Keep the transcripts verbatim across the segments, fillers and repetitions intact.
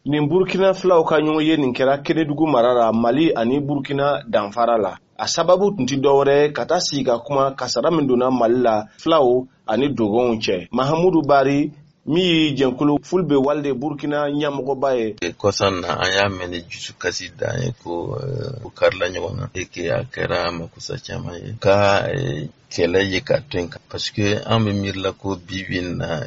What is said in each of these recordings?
nin Burkina fulaw ka ɲɔgɔn ye nin kɛra Kenedugu mara la Mali ani Burkina danfara la. A sababu tun ti dɔwɛrɛ ka taa sigi ka kuma kasara min donna Mali la fulaw ani dogonw cɛ. Mahamudu Bari min ye jɛnkulu Fulbe Walde Burkina ɲɛmɔgɔba ye. Kɔsan na an y'a mɛn ni dusukasi dan ye ko u karila ɲɔgɔn na et que a kɛra makosa caman ye ka kɛlɛ ye ka to yen parce que an bɛ miiri la ko bi bi in na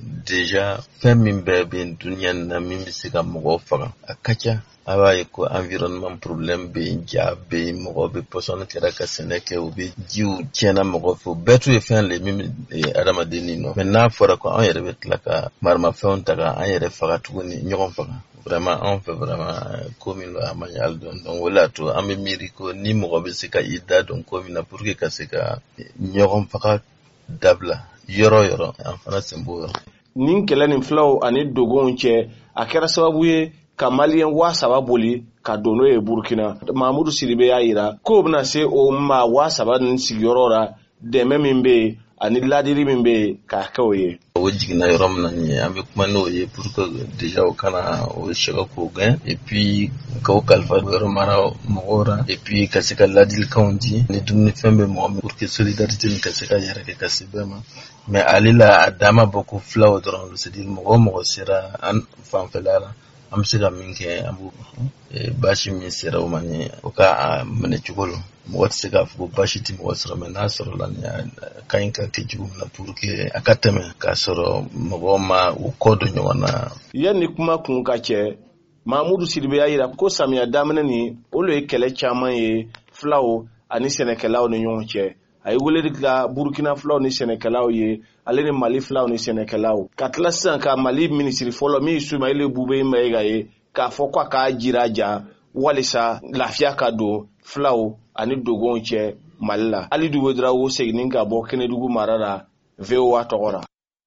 déjà fɛn min bɛɛ bɛ duniya in na min bɛ se ka mɔgɔw faga a ka ca. A b'a ye ko environnement problème bɛ yen, ja bɛ yen, mɔgɔ bɛ pɔsɔni kɛra ka sɛnɛ kɛ u bɛ jiw tiɲɛna mɔgɔ fɛ, bɛɛ tun ye fɛn le min bɛ adamaden ni nɔ. Mais n'a fɔra ko an yɛrɛ bɛ tila ka marimafɛnw ta ka an yɛrɛ faga tuguni ɲɔgɔn faga. Vraiment an fɛ vraiment ko min don a man ɲi hali dɔɔni. Donc o de y'a to an bɛ miiri ko ni mɔgɔ bɛ se ka i da don ko min na pour que ka se ka ɲɔgɔn faga dabila yɔrɔ yɔrɔ an fana sen b'o yɔrɔ. Nin kɛlɛ nin fulaw ani dogonw cɛ a kɛra sababu ye ka Maliyɛn waa saba boli ka don n'o ye Burkina. Mahamudu Sidibe y'a yira k'o bɛna se o maa waa saba nin sigiyɔrɔ la dɛmɛ min bɛ yen ani ladiri min bɛ yen k'a kɛ o ye. O jiginna yɔrɔ min na nin ye an bɛ kuma n'o ye pour que déjà o kana o sɛgɛ k'o gɛn et puis k'o kalifa yɔrɔ mara mɔgɔw la et puis ka se ka ladilikanw di ni dumunifɛn bɛ mɔgɔ min pour que solidarité nin ka se ka yɛrɛkɛ ka se bɛɛ ma. Mais ale la a dan ma bɔ ko fulaw dɔrɔn c'est-à-dire mɔgɔ mɔgɔ sera an fanfɛla la an bɛ se ka min kɛ an b'o fɔ baasi min sera o ma ni o ka minɛ cogo la mɔgɔ tɛ se k'a fɔ ko baasi tɛ mɔgɔ sɔrɔ mais n'a sɔrɔ la ni a ka ɲi ka kɛ cogo min na pour que a ka tɛmɛ k'a sɔrɔ mɔgɔ ma u kɔ don ɲɔgɔn na. Yanni kuma kun ka cɛ Mahamudu Sidibe y'a yira ko samiya daminɛ ni olu ye kɛlɛ caman ye fulaw ani sɛnɛkɛlaw ni ɲɔgɔn cɛ. A ye weleli kɛ Burkina fulaw ni sɛnɛkɛlaw ye ale ni Mali fulaw ni sɛnɛkɛlaw ka tila sisan ka Mali minisiri fɔlɔ min Soumaïla Boubèye Maïga ye k'a fɔ k'a ka jiraja walisa lafiya ka don fulaw ani dogonw cɛ Mali la. Alidu Ouedraogo seginnin ka bɔ Kenedugu mara la V O A tɔgɔ la.